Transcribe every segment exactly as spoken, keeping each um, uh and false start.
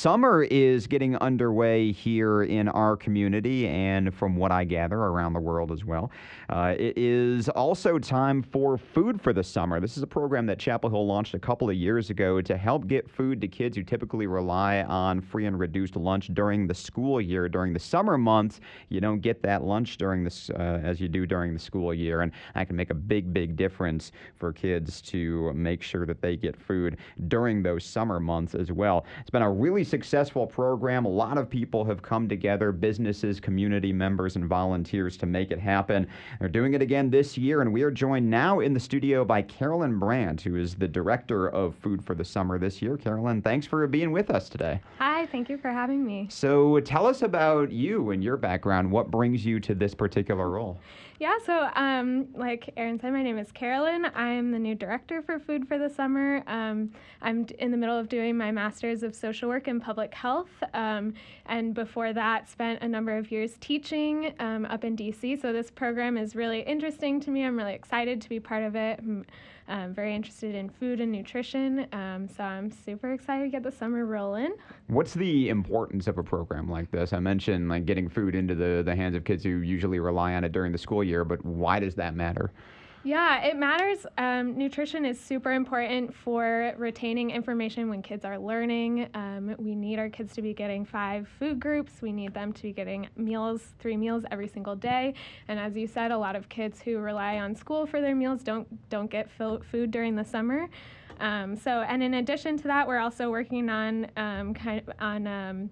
summer is getting underway here in our community and from what I gather around the world as well. Uh, it is also time for Food for the Summer. This is a program that Chapel Hill launched a couple of years ago to help get food to kids who typically rely on free and reduced lunch during the school year. During the summer months, you don't get that lunch during this uh, as you do during the school year, and that can make a big, big difference for kids to make sure that they get food during those summer months as well. It's been a really successful program. A lot of people have come together, businesses, community members, and volunteers to make it happen. They're doing it again this year, and we are joined now in the studio by Carolyn Brandt, who is the director of Food for the Summer this year. Carolyn, thanks for being with us today. Hi, thank you for having me. So tell us about you and your background. What brings you to this particular role? Yeah, so um, like Aaron said, my name is Carolyn. I'm the new director for Food for the Summer. Um, I'm in the middle of doing my Master's of Social Work and Public Health, um, and before that spent a number of years teaching um, up in D C, so this program is really interesting to me. I'm really excited to be part of it. I'm um, very interested in food and nutrition, um, so I'm super excited to get the summer rolling. What's the importance of a program like this? I mentioned like getting food into the, the hands of kids who usually rely on it during the school year, but why does that matter? Yeah, it matters. Um, nutrition is super important for retaining information when kids are learning. Um, we need our kids to be getting five food groups. We need them to be getting meals, three meals every single day. And as you said, a lot of kids who rely on school for their meals don't don't get food during the summer. Um, so, and in addition to that, we're also working on um, kind of on um,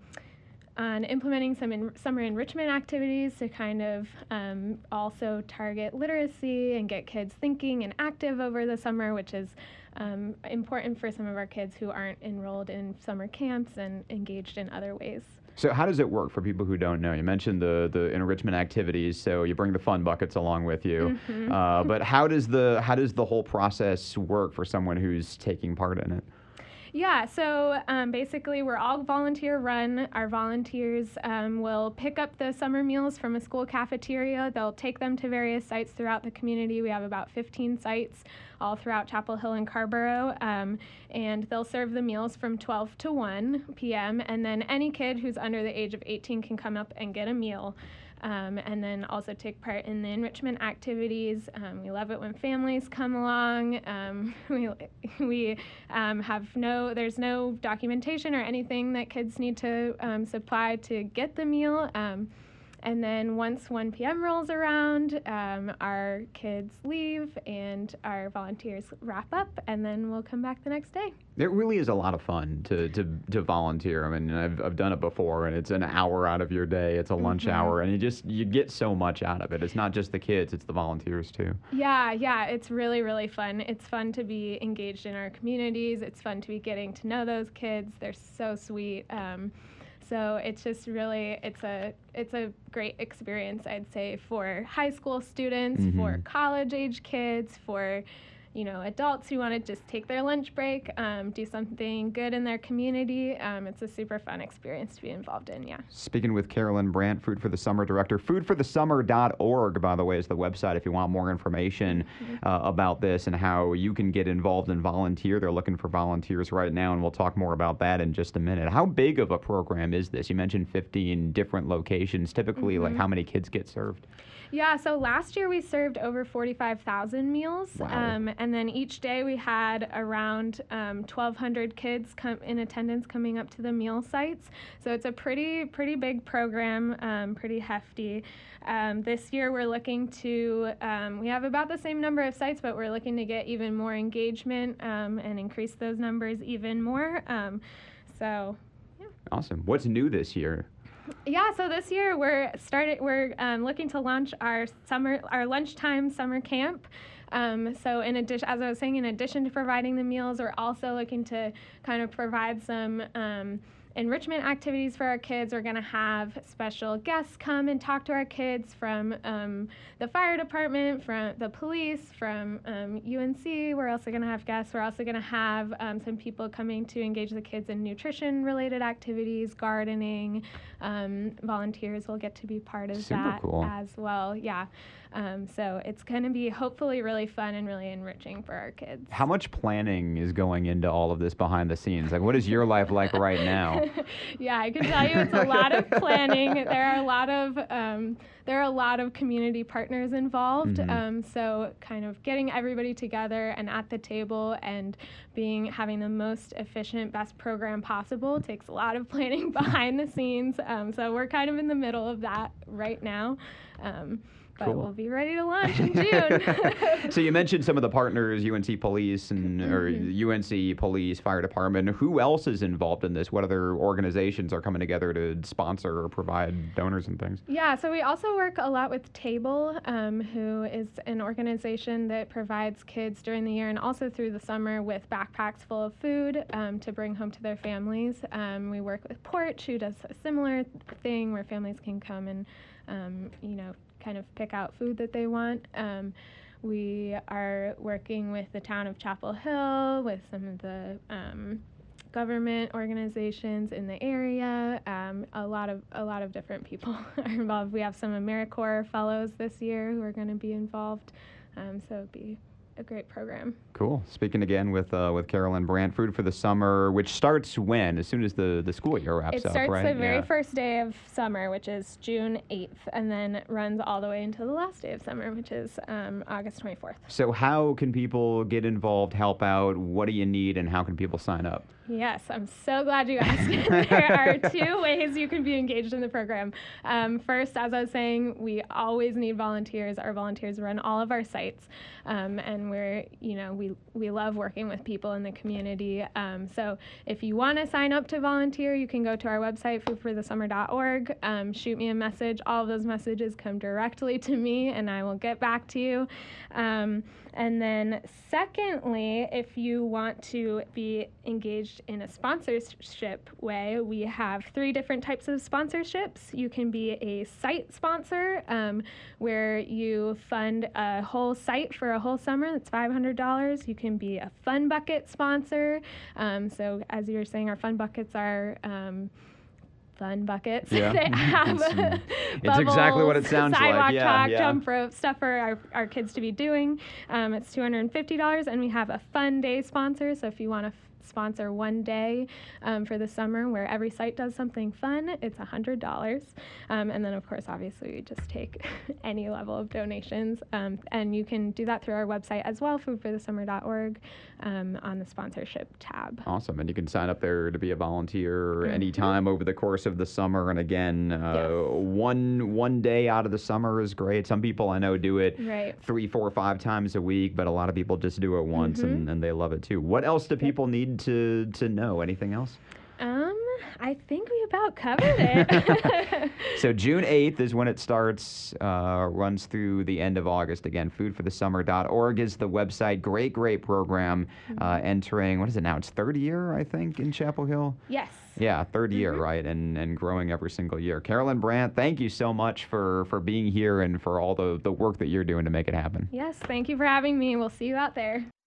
on implementing some en- summer enrichment activities to kind of um, also target literacy and get kids thinking and active over the summer, which is um, important for some of our kids who aren't enrolled in summer camps and engaged in other ways. So how does it work for people who don't know? You mentioned the, the enrichment activities, so you bring the fun buckets along with you. Mm-hmm. Uh, but how does the how does the whole process work for someone who's taking part in it? Yeah, so um, basically we're all volunteer run. Our volunteers um, will pick up the summer meals from a school cafeteria. They'll take them to various sites throughout the community. We have about fifteen sites all throughout Chapel Hill and Carrboro, um, and they'll serve the meals from twelve to one p.m. and then any kid who's under the age of eighteen can come up and get a meal. Um, and then also take part in the enrichment activities. Um, we love it when families come along. Um, we we um, have no, there's no documentation or anything that kids need to um, supply to get the meal. Um, And then once one p.m. rolls around, um, our kids leave and our volunteers wrap up, and then we'll come back the next day. It really is a lot of fun to, to, to volunteer. I mean, I've, I've done it before, and it's an hour out of your day. It's a lunch Mm-hmm. hour, and you just you get so much out of it. It's not just the kids, it's the volunteers, too. Yeah, yeah, it's really, really fun. It's fun to be engaged in our communities. It's fun to be getting to know those kids. They're so sweet. Um, So it's just really, it's a it's a great experience, I'd say, for high school students, Mm-hmm. for college-age kids, for, you know, adults who want to just take their lunch break, um, do something good in their community. Um, it's a super fun experience to be involved in, yeah. Speaking with Carolyn Brandt, Food for the Summer Director. food for the summer dot org, by the way, is the website if you want more information Mm-hmm. uh, about this and how you can get involved and volunteer. They're looking for volunteers right now, and we'll talk more about that in just a minute. How big of a program is this? You mentioned fifteen different locations. Typically, Mm-hmm. like how many kids get served? Yeah, so last year we served over forty-five thousand meals. Wow. Um, and then each day we had around um, twelve hundred kids come in attendance coming up to the meal sites. So it's a pretty, pretty big program, um, pretty hefty. Um, this year we're looking to, um, we have about the same number of sites, but we're looking to get even more engagement um, and increase those numbers even more. Um, so, yeah. Awesome. What's new this year? Yeah, so this year we're started. We're um, looking to launch our summer, our lunchtime summer camp. Um, so in addition, as I was saying, in addition to providing the meals, we're also looking to kind of provide some um, enrichment activities for our kids. We're going to have special guests come and talk to our kids from um, the fire department, from the police, from um, U N C. We're also going to have guests. We're also going to have um, some people coming to engage the kids in nutrition-related activities, gardening. Um, volunteers will get to be part of Super that cool. as well. Yeah. Um, so it's going to be hopefully really fun and really enriching for our kids. How much planning is going into all of this behind the scenes? Like, what is your life like right now? Yeah, I can tell you it's a lot of planning. There are a lot of um, there are a lot of community partners involved. Mhm. Um, so kind of getting everybody together and at the table and being having the most efficient, best program possible takes a lot of planning behind the scenes. Um, so we're kind of in the middle of that right now. Um, But Cool. we'll be ready to launch in June. So you mentioned some of the partners, U N C Police and or Mhm. U N C Police, Fire Department. Who else is involved in this? What other organizations are coming together to sponsor or provide donors and things? Yeah, so we also work a lot with Table, um, who is an organization that provides kids during the year and also through the summer with backpacks full of food um, to bring home to their families. Um, we work with Porch, who does a similar thing where families can come and, um, you know, kind of pick out food that they want. Um, we are working with the town of Chapel Hill, with some of the um, government organizations in the area. Um, a lot of a lot of different people are involved. We have some AmeriCorps fellows this year who are going to be involved. Um, so it'd be a great program. Cool. Speaking again with uh, with Carolyn Brandt, Food for the Summer, which starts when? As soon as the, the school year wraps It up, starts right? the very Yeah. first day of summer, which is June eighth, and then runs all the way until the last day of summer, which is um, August twenty-fourth. So how can people get involved, help out? What do you need, and how can people sign up? Yes, I'm so glad you asked. There are two ways you can be engaged in the program. Um, first, as I was saying, we always need volunteers. Our volunteers run all of our sites, um, and we're, you know, we we love working with people in the community. Um, so if you want to sign up to volunteer, you can go to our website, food for the summer dot org. Um, shoot me a message. All of those messages come directly to me, and I will get back to you. Um, and then secondly, if you want to be engaged in a sponsorship way, we have three different types of sponsorships. You can be a site sponsor, um, where you fund a whole site for a whole summer. That's five hundred dollars. You can be a Fun Bucket sponsor. Um, so as you were saying, our Fun Buckets are um, fun buckets. Yeah. They have It's- it's exactly what it bubbles, sounds like. sidewalk Yeah, talk, yeah. jump rope, stuff for our, our kids to be doing. Um, it's two hundred fifty dollars, and we have a fun day sponsor. So if you want to f- sponsor one day um, for the summer where every site does something fun, it's one hundred dollars. Um, and then, of course, obviously, we just take any level of donations. Um, and you can do that through our website as well, food for the summer dot org, um, on the sponsorship tab. Awesome. And you can sign up there to be a volunteer Mhm. anytime over the course of the summer. And again, uh, Yes. one one day out of the summer is great. Some people I know do it Right. three, four, five times a week, but a lot of people just do it once Mhm. and, and they love it too. What else do people need to, to know? Anything else? Um, I think we about covered it. So June eighth is when it starts, uh, runs through the end of August. Again, food for the summer dot org is the website. Great, great program. Uh, entering, what is it now? It's third year, I think, in Chapel Hill. Yes. Yeah, third year, Mhm. right, and and growing every single year. Carolyn Brandt, thank you so much for, for being here and for all the, the work that you're doing to make it happen. Yes, thank you for having me. We'll see you out there.